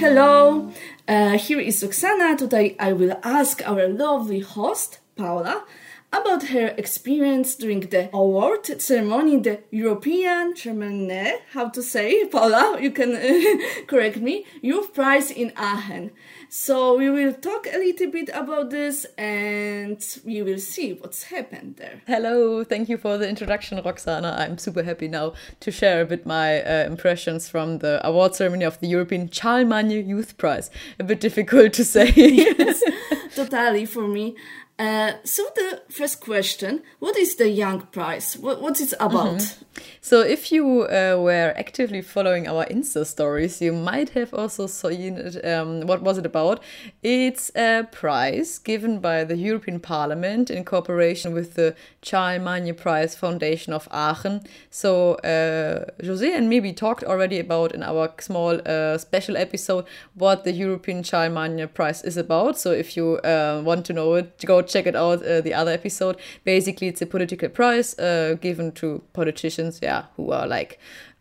Hello, here is Roxana. Today I will ask our lovely host, Paula, about her experience during the award ceremony, the European Germany, how to say, Paula, you can correct me, Youth Prize in Aachen. So we will talk a little bit about this and we will see what's happened there. Hello, thank you for the introduction, Roxana. I'm super happy now to share a bit my impressions from the award ceremony of the European Charlemagne Youth Prize. A bit difficult to say. Yes, totally for me. So the first question, what is the Young Prize? What is it about? So if you were actively following our Insta stories, you might have also seen it, what was it about? It's a prize given by the European Parliament in cooperation with the Charlemagne Prize Foundation of Aachen. So José and me, we talked already about in our small special episode what the European Charlemagne Prize is about. So if you want to know it, go check it out, the other episode. Basically, it's a political prize given to politicians, who are like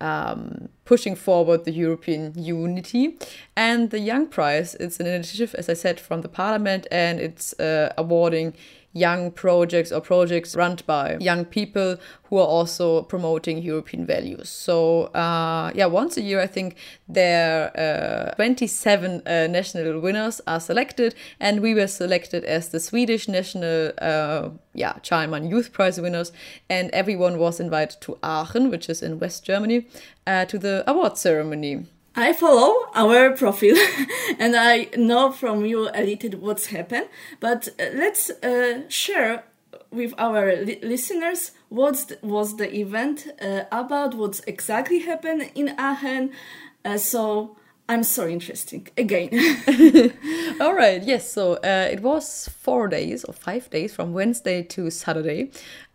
pushing forward the European unity. And the Young Prize, it's an initiative, as I said, from the Parliament, and it's awarding young projects or projects run by young people who are also promoting European values. So, once a year, I think there 27 national winners are selected, and we were selected as the Swedish national Charlemagne Youth Prize winners, and everyone was invited to Aachen, which is in West Germany, to the award ceremony. I follow our profile and I know from you a little what's happened, but let's share with our listeners what was the event about, what's exactly happened in Aachen. So I'm so interested again. All right, yes. So it was 4 days or 5 days from Wednesday to Saturday.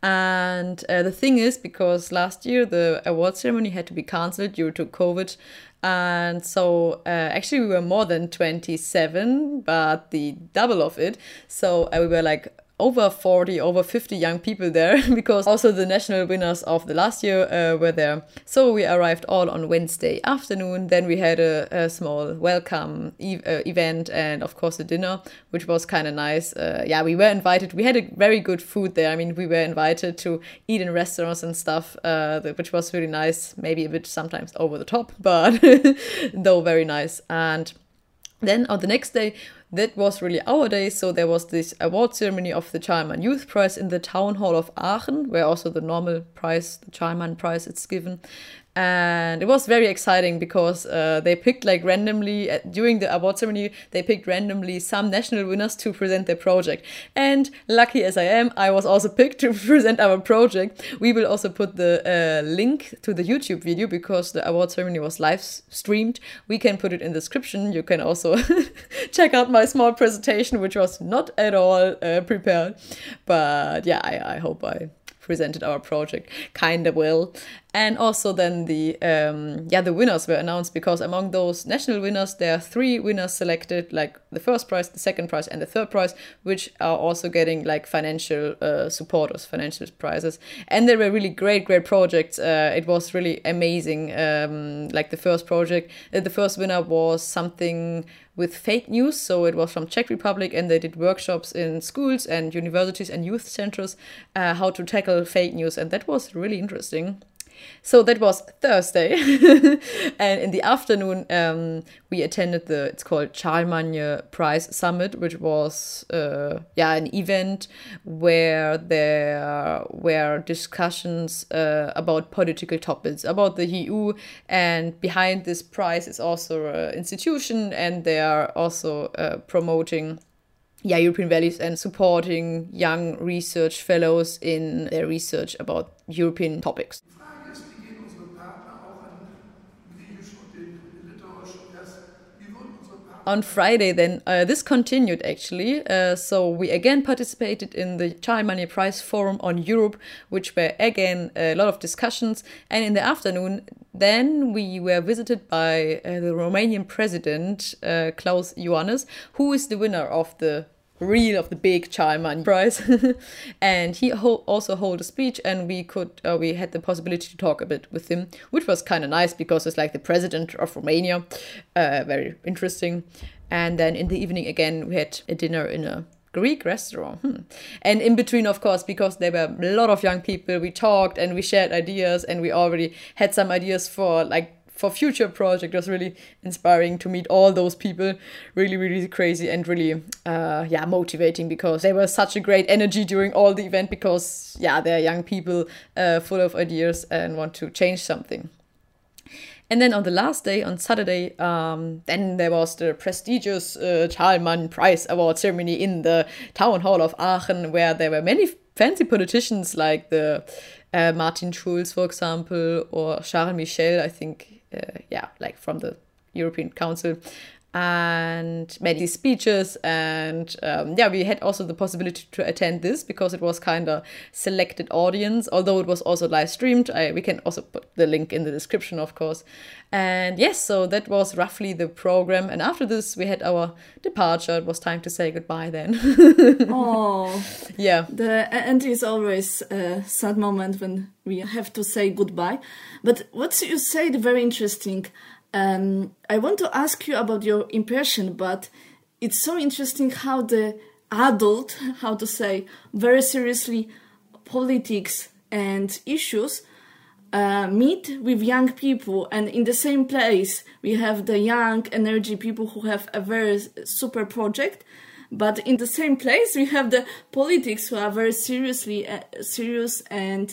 And the thing is, because last year the award ceremony had to be cancelled due to COVID. And so actually we were more than 27, but the double of it. So we were like over 40, over 50 young people there, because also the national winners of the last year were there. So we arrived all on Wednesday afternoon. Then we had a small welcome event and of course a dinner, which was kind of nice. We were invited. We had a very good food there. I mean, we were invited to eat in restaurants and stuff, which was really nice. Maybe a bit sometimes over the top, but though very nice. And then on the next day, that was really our day. So there was this award ceremony of the Charlemagne Youth Prize in the town hall of Aachen, where also the normal prize, the Charlemagne Prize, it's given. And it was very exciting because they picked like randomly, during the award ceremony, they picked randomly some national winners to present their project. And lucky as I am, I was also picked to present our project. We will also put the link to the YouTube video because the award ceremony was live streamed. We can put it in the description. You can also check out my small presentation, which was not at all prepared. But I hope I presented our project kind of well. And also then the winners were announced, because among those national winners there are 3 winners selected, like the first prize, the second prize and the third prize, which are also getting like financial supporters, financial prizes. And they were really great projects. It was really amazing. Like the first project, the first winner was something with fake news. So it was from Czech Republic, and they did workshops in schools and universities and youth centers, how to tackle fake news. And that was really interesting. So that was Thursday. And in the afternoon, we attended it's called Charlemagne Prize Summit, which was an event where there were discussions about political topics, about the EU. And behind this prize is also an institution, and they are also promoting European values and supporting young research fellows in their research about European topics. On Friday then, this continued actually, so we again participated in the Charlemagne Prize Forum on Europe, which were again a lot of discussions. And in the afternoon, then we were visited by the Romanian president, Klaus Iohannis, who is the winner of the real of the big Charlemagne prize. And he also held a speech, and we had the possibility to talk a bit with him, which was kind of nice because it's like the president of Romania. Very interesting. And then in the evening again, we had a dinner in a Greek restaurant. And in between, of course, because there were a lot of young people, we talked and we shared ideas, and we already had some ideas for future project. It was really inspiring to meet all those people. Really, really crazy and really, motivating, because they were such a great energy during all the event, because, they're young people full of ideas and want to change something. And then on the last day, on Saturday, then there was the prestigious Charlemagne Prize Award ceremony in the town hall of Aachen, where there were many fancy politicians like the Martin Schulz, for example, or Charles Michel, I think, from the European Council, and many speeches. And we had also the possibility to attend this because it was kind of selected audience, although it was also live streamed. We can also put the link in the description, of course. And yes, so that was roughly the program. And after this, we had our departure. It was time to say goodbye then. Oh, yeah. The end is always a sad moment when we have to say goodbye. But what you said, very interesting. I want to ask you about your impression, but it's so interesting how the adult, very seriously politics and issues meet with young people, and in the same place we have the young energy people who have a very super project, but in the same place we have the politics who are very serious and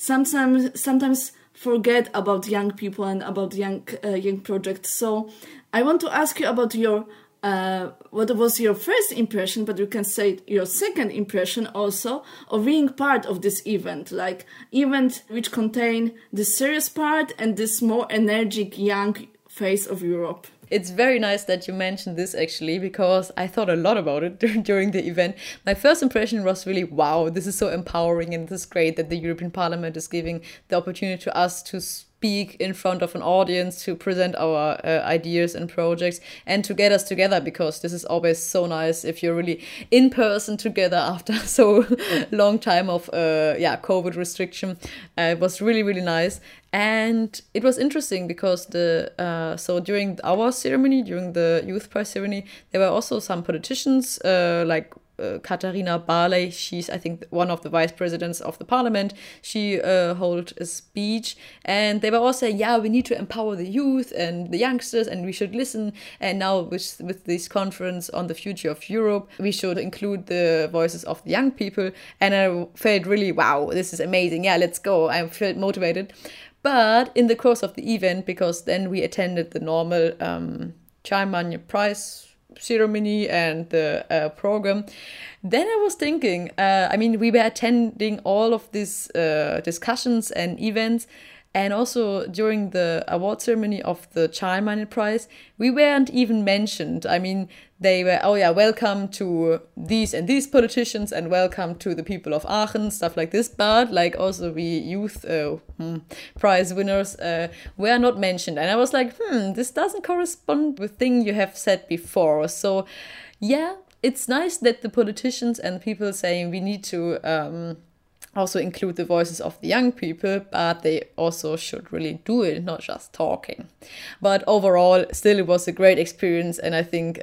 sometimes forget about young people and about young projects. So I want to ask you about your what was your first impression, but you can say your second impression also of being part of this event which contain the serious part and this more energetic young face of Europe. It's very nice that you mentioned this, actually, because I thought a lot about it during the event. My first impression was really, wow, this is so empowering, and this is great that the European Parliament is giving the opportunity to us to speak in front of an audience, to present our ideas and projects, and to get us together, because this is always so nice if you're really in person together after so long time of COVID restriction. It was really, really nice. And it was interesting because during our ceremony, during the Youth Prize ceremony, there were also some politicians like Katharina Barley. She's, I think, one of the vice presidents of the parliament. She held a speech, and they were all saying, we need to empower the youth and the youngsters, and we should listen. And now with this conference on the future of Europe, we should include the voices of the young people. And I felt really, wow, this is amazing. Yeah, let's go. I felt motivated. But in the course of the event, because then we attended the normal Charlemagne Prize ceremony and the program, then I was thinking, we were attending all of these discussions and events, and also during the award ceremony of the Charlemagne Prize, we weren't even mentioned. They were, welcome to these and these politicians, and welcome to the people of Aachen, stuff like this. But also we youth prize winners were not mentioned. And I was like, this doesn't correspond with thing you have said before. So it's nice that the politicians and people saying we need to also include the voices of the young people, but they also should really do it, not just talking. But overall, still, it was a great experience, and I think,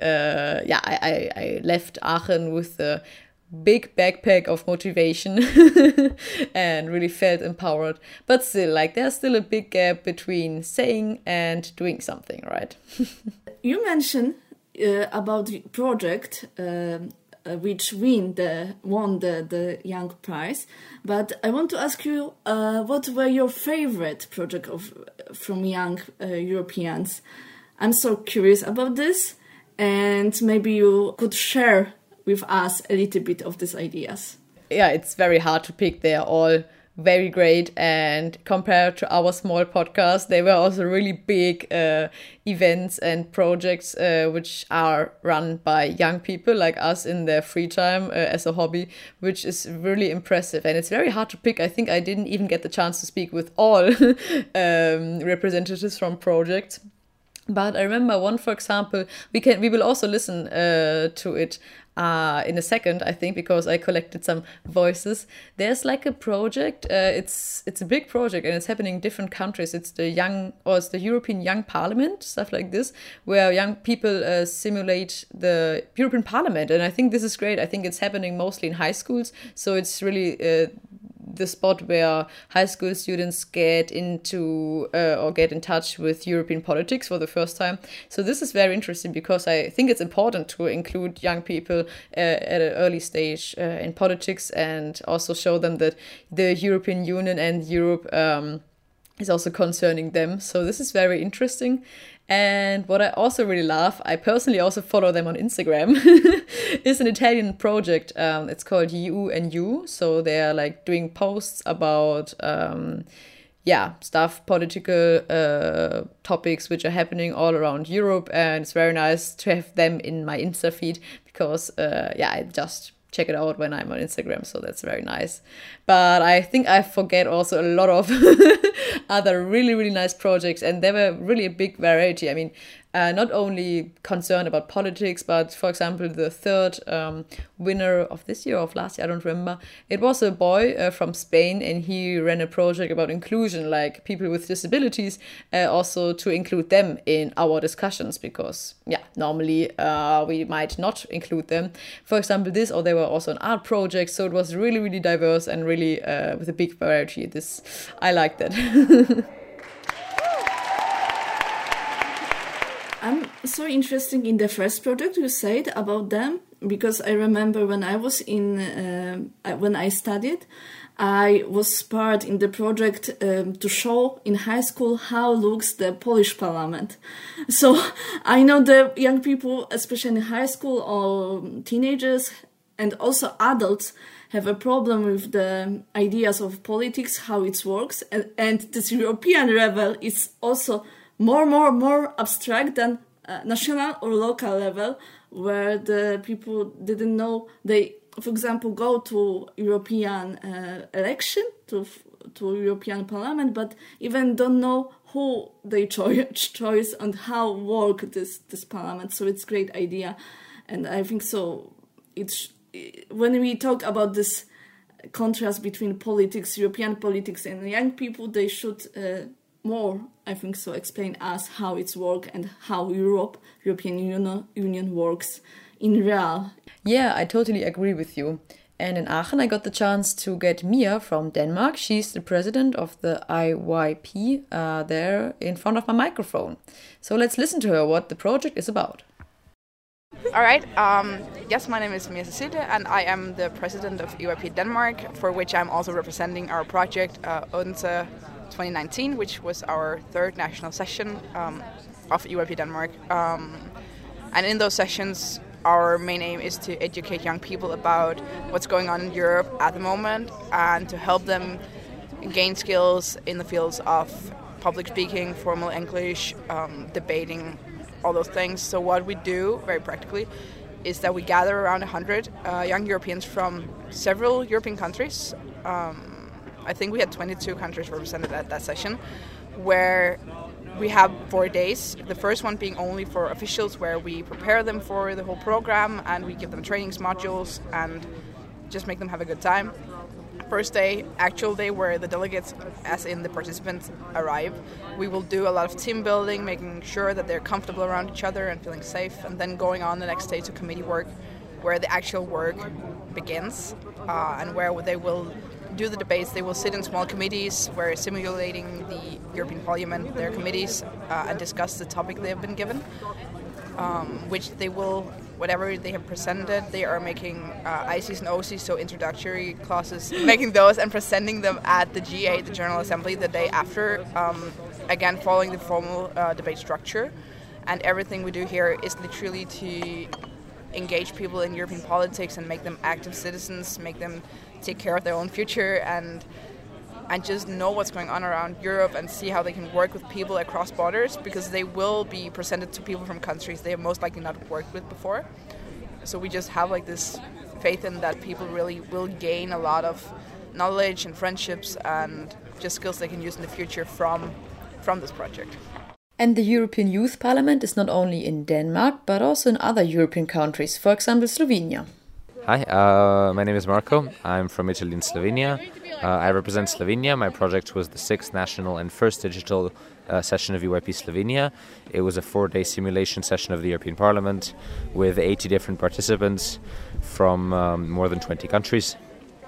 I left Aachen with a big backpack of motivation and really felt empowered. But still, there's still a big gap between saying and doing something, right? You mentioned about the project which won the Young Prize, but I want to ask you, what were your favorite project from young Europeans? I'm so curious about this, and maybe you could share with us a little bit of these ideas. Yeah, it's very hard to pick. They are all very great, and compared to our small podcast, they were also really big events and projects which are run by young people like us in their free time as a hobby, which is really impressive. And it's very hard to pick. I think I didn't even get the chance to speak with all representatives from projects. But I remember one, for example, we will also listen to it in a second, I think, because I collected some voices. There's like a project. It's a big project, and it's happening in different countries. It's the European Young Parliament, stuff like this, where young people simulate the European Parliament, and I think this is great. I think it's happening mostly in high schools, so it's really the spot where high school students get into or get in touch with European politics for the first time. So this is very interesting because I think it's important to include young people at an early stage in politics, and also show them that the European Union and Europe is also concerning them. So this is very interesting. And what I also really love, I personally also follow them on Instagram, is an Italian project. It's called You and You. So they are like doing posts about stuff, political topics which are happening all around Europe. And it's very nice to have them in my Insta feed because I just check it out when I'm on Instagram, so that's very nice. But I think I forget also a lot of other really, really nice projects, and there were really a big variety. I mean, not only concerned about politics, but for example, the third winner of this year or of last year, I don't remember. It was a boy from Spain, and he ran a project about inclusion, like people with disabilities, also to include them in our discussions, because normally we might not include them. For example, this, or there were also an art project, so it was really, really diverse and really with a big variety. I like that. I'm so interested in the first project you said about them, because I remember when I was when I studied, I was part in the project to show in high school how looks the Polish parliament. So I know the young people, especially in high school or teenagers, and also adults, have a problem with the ideas of politics, how it works, and this European level is also more abstract than national or local level, where the people didn't know. They, for example, go to European election, to European Parliament, but even don't know who they choose and how work this Parliament. So it's a great idea, and I think so. When we talk about this contrast between politics, European politics, and young people, they should more, I think so, explain us how it's work and how European Union works in real. Yeah, I totally agree with you. And in Aachen, I got the chance to get Mia from Denmark. She's the president of the IYP there in front of my microphone. So let's listen to her what the project is about. All right. Yes, my name is Mia Cecilie, and I am the president of EYP Denmark, for which I'm also representing our project Odense 2019, which was our third national session of EYP Denmark. And in those sessions, our main aim is to educate young people about what's going on in Europe at the moment, and to help them gain skills in the fields of public speaking, formal English, debating, all those things. So what we do very practically is that we gather around 100 young Europeans from several European countries. I think we had 22 countries represented at that session, where we have 4 days. The first one being only for officials, where we prepare them for the whole program and we give them trainings modules and just make them have a good time. First day, actual day, where the delegates, as in the participants, arrive. We will do a lot of team building, making sure that they're comfortable around each other and feeling safe, and then going on the next day to committee work, where the actual work begins, and where they will do the debates. They will sit in small committees where simulating the European Parliament, their committees, and discuss the topic they have been given, which they will, whatever they have presented, they are making ICs and OCs, so introductory classes, making those and presenting them at the GA, the General Assembly, the day after, again following the formal debate structure. And everything we do here is literally to engage people in European politics and make them active citizens, make them take care of their own future, and just know what's going on around Europe and see how they can work with people across borders, because they will be presented to people from countries they have most likely not worked with before. So we just have like this faith in that people really will gain a lot of knowledge and friendships and just skills they can use in the future from this project. And the European Youth Parliament is not only in Denmark, but also in other European countries, for example, Slovenia. Hi, my name is Marco. I'm from Italy and Slovenia. I represent Slovenia. My project was the 6th national and first digital session of EYP Slovenia. It was a 4-day simulation session of the European Parliament with 80 different participants from more than 20 countries.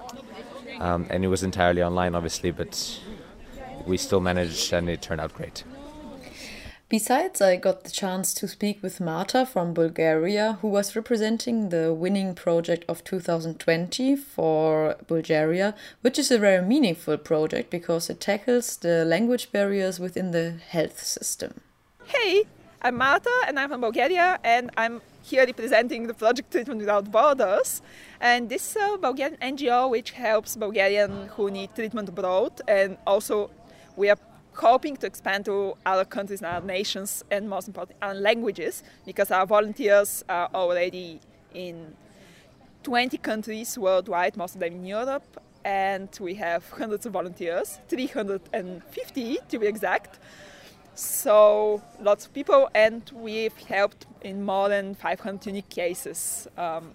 And it was entirely online, obviously, but we still managed and it turned out great. Besides, I got the chance to speak with Marta from Bulgaria, who was representing the winning project of 2020 for Bulgaria, which is a very meaningful project because it tackles the language barriers within the health system. Hey, I'm Marta and I'm from Bulgaria and I'm here representing the project Treatment Without Borders. And this is a Bulgarian NGO which helps Bulgarians who need treatment abroad, and also we are hoping to expand to other countries and other nations, and most importantly, other languages, because our volunteers are already in 20 countries worldwide, most of them in Europe, and we have hundreds of volunteers, 350 to be exact. So lots of people, and we've helped in more than 500 unique cases.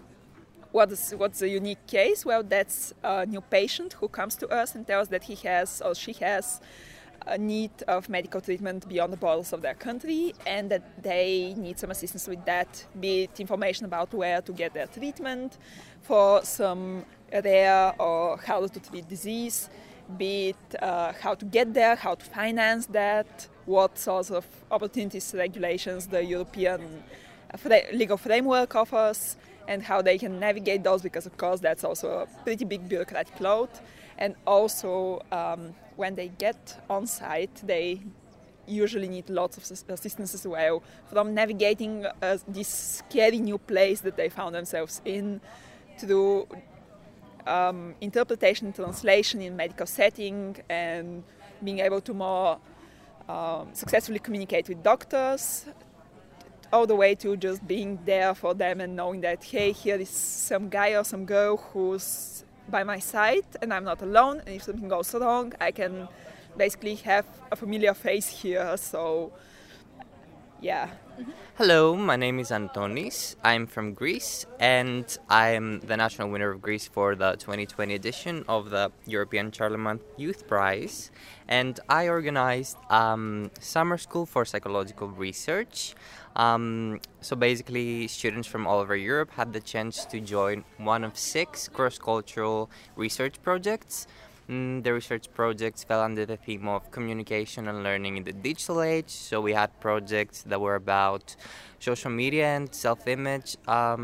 What's a unique case? Well, that's a new patient who comes to us and tells that he has or she has a need of medical treatment beyond the borders of their country, and that they need some assistance with that, be it information about where to get their treatment for some rare or how to treat disease, be it how to get there, how to finance that, what sorts of opportunities, regulations the European legal framework offers, and how they can navigate those, because of course that's also a pretty big bureaucratic load. And also when they get on site, they usually need lots of assistance as well, from navigating this scary new place that they found themselves in, through interpretation, translation in medical setting, and being able to more successfully communicate with doctors, all the way to just being there for them and knowing that, hey, here is some guy or some girl who's by my side and I'm not alone, and if something goes wrong, I can basically have a familiar face here. So yeah. Hello, my name is Antonis. I'm from Greece, and I'm the national winner of Greece for the 2020 edition of the European Parliament Youth Prize. And I organized summer school for psychological research. So basically, students from all over Europe had the chance to join one of 6 cross-cultural research projects. The research projects fell under the theme of communication and learning in the digital age. So we had projects that were about social media and self-image,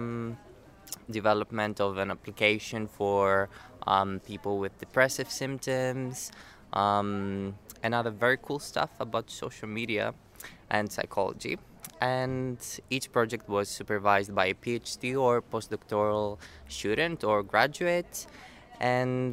development of an application for people with depressive symptoms, and other very cool stuff about social media and psychology. And each project was supervised by a PhD or postdoctoral student or graduate. And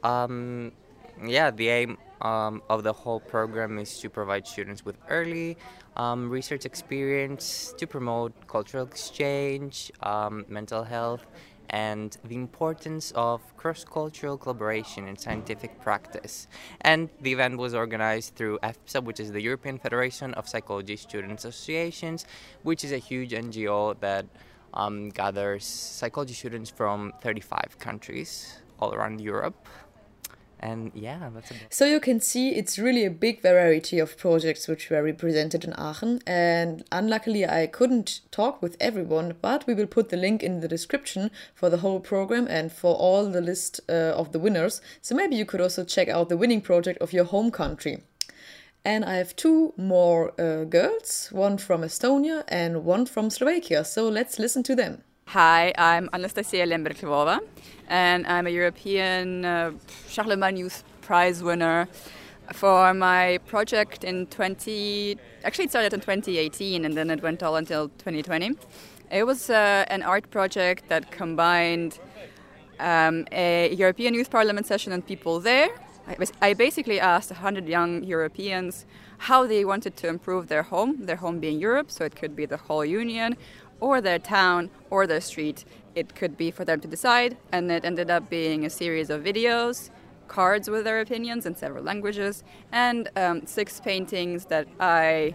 the aim of the whole program is to provide students with early research experience to promote cultural exchange, mental health, and the importance of cross-cultural collaboration in scientific practice. And the event was organized through EFPSA, which is the European Federation of Psychology Student Associations, which is a huge NGO that gathers psychology students from 35 countries all around Europe. And yeah, that's about it. So you can see it's really a big variety of projects which were represented in Aachen, and unluckily I couldn't talk with everyone, but we will put the link in the description for the whole program and for all the list of the winners, so maybe you could also check out the winning project of your home country. And I have 2 more girls, one from Estonia and one from Slovakia, so let's listen to them. Hi, I'm Anastasia Lemberg-Lvova, and I'm a European Charlemagne Youth Prize winner for my project in it started in 2018 and then it went all until 2020. It was an art project that combined a European Youth Parliament session and people there. I basically asked 100 young Europeans how they wanted to improve their home being Europe, so it could be the whole Union, or their town, or their street. It could be for them to decide, and it ended up being a series of videos, cards with their opinions in several languages, and 6 paintings that I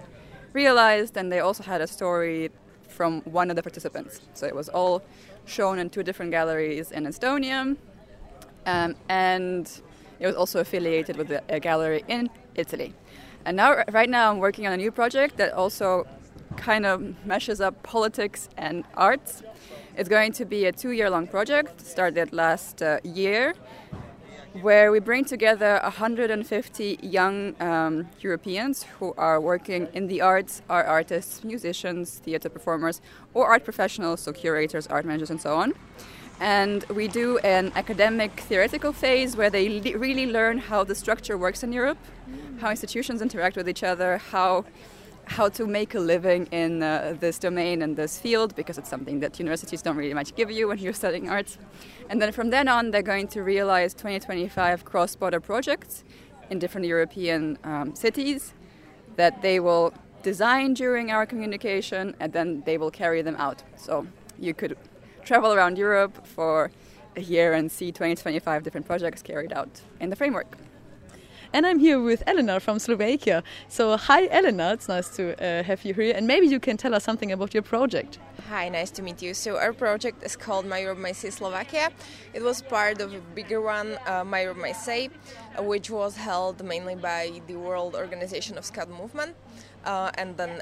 realized, and they also had a story from one of the participants. So it was all shown in 2 different galleries in Estonia, and it was also affiliated with a gallery in Italy. And right now I'm working on a new project that also kind of meshes up politics and arts. It's going to be a 2-year-long project, started last year, where we bring together 150 young Europeans who are working in the arts, are artists, musicians, theater performers, or art professionals, so curators, art managers, and so on. And we do an academic theoretical phase where they really learn how the structure works in Europe, how institutions interact with each other, how to make a living in this domain and this field, because it's something that universities don't really much give you when you're studying arts. And then from then on, they're going to realize 2025 cross-border projects in different European cities that they will design during our communication, and then they will carry them out. So you could travel around Europe for a year and see 20-25 different projects carried out in the framework. And I'm here with Elena from Slovakia. So hi Elena, it's nice to have you here, and maybe you can tell us something about your project. Hi, nice to meet you. So our project is called My Europe, My Say Slovakia. It was part of a bigger one, My Europe, My Say, which was held mainly by the World Organization of Scout Movement and then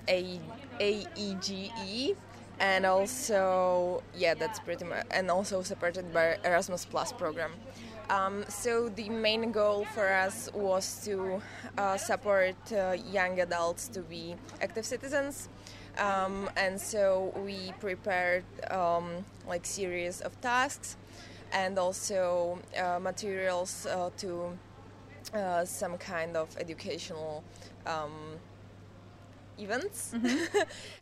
AEGE. And also, that's pretty much, and also supported by Erasmus Plus program. So the main goal for us was to support young adults to be active citizens, and so we prepared series of tasks and also materials to some kind of educational events. Mm-hmm.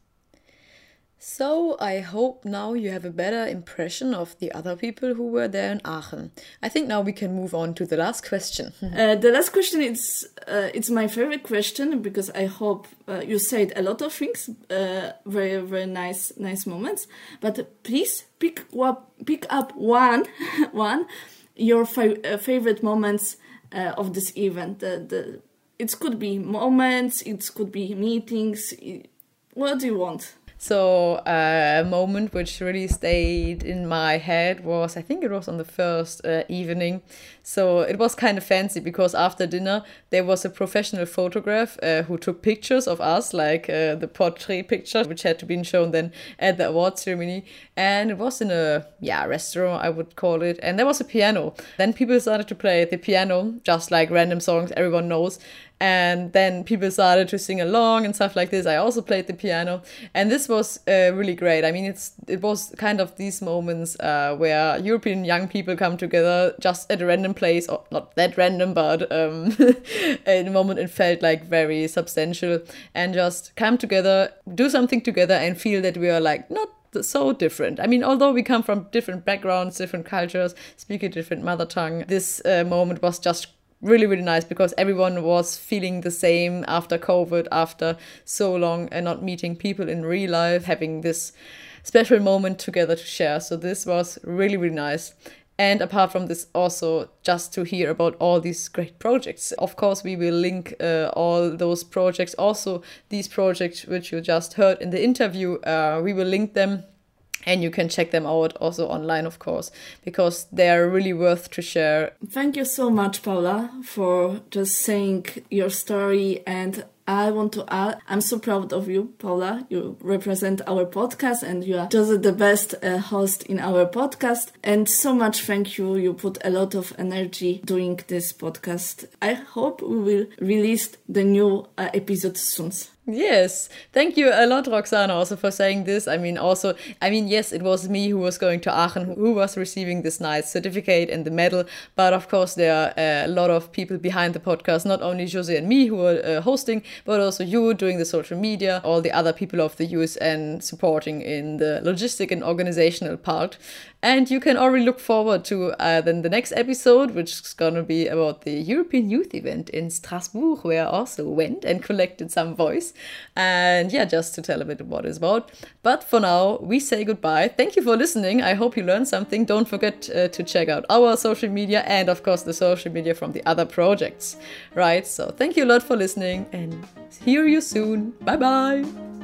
So I hope now you have a better impression of the other people who were there in Aachen. I think now we can move on to the last question. The last question is it's my favorite question, because I hope you said a lot of things, very very nice moments. But please pick up one your favorite moments of this event. It could be moments, it could be meetings. What do you want? So a moment which really stayed in my head was, I think it was on the first evening. So it was kind of fancy, because after dinner there was a professional photograph who took pictures of us, like the portrait picture, which had to be shown then at the award ceremony. And it was in a restaurant, I would call it. And there was a piano. Then people started to play the piano, just like random songs everyone knows. And then people started to sing along and stuff like this. I also played the piano, and this was really great. I mean, it was kind of these moments where European young people come together just at a random place, or not that random, but in a moment it felt like very substantial, and just come together, do something together, and feel that we are like not so different. I mean, although we come from different backgrounds, different cultures, speak a different mother tongue, this moment was just really, really nice, because everyone was feeling the same after COVID, after so long and not meeting people in real life, having this special moment together to share. So this was really, really nice. And apart from this, also just to hear about all these great projects. Of course, we will link all those projects. Also, these projects which you just heard in the interview, we will link them. And you can check them out also online, of course, because they are really worth to share. Thank you so much, Paula, for just saying your story. And I want to add, I'm so proud of you, Paula. You represent our podcast, and you are just the best host in our podcast. And so much thank you. You put a lot of energy doing this podcast. I hope we will release the new episode soon. Yes, thank you a lot, Roxana, also for saying this. I mean, yes, it was me who was going to Aachen, who was receiving this nice certificate and the medal. But of course, there are a lot of people behind the podcast, not only Jose and me who are hosting, but also you doing the social media, all the other people of the USN supporting in the logistic and organizational part. And you can already look forward to then the next episode, which is going to be about the European Youth Event in Strasbourg, where I also went and collected some voice. And yeah, just to tell a bit what it's about. But for now, we say goodbye. Thank you for listening. I hope you learned something. Don't forget to check out our social media and, of course, the social media from the other projects. Right? So thank you a lot for listening and hear you soon. Bye bye.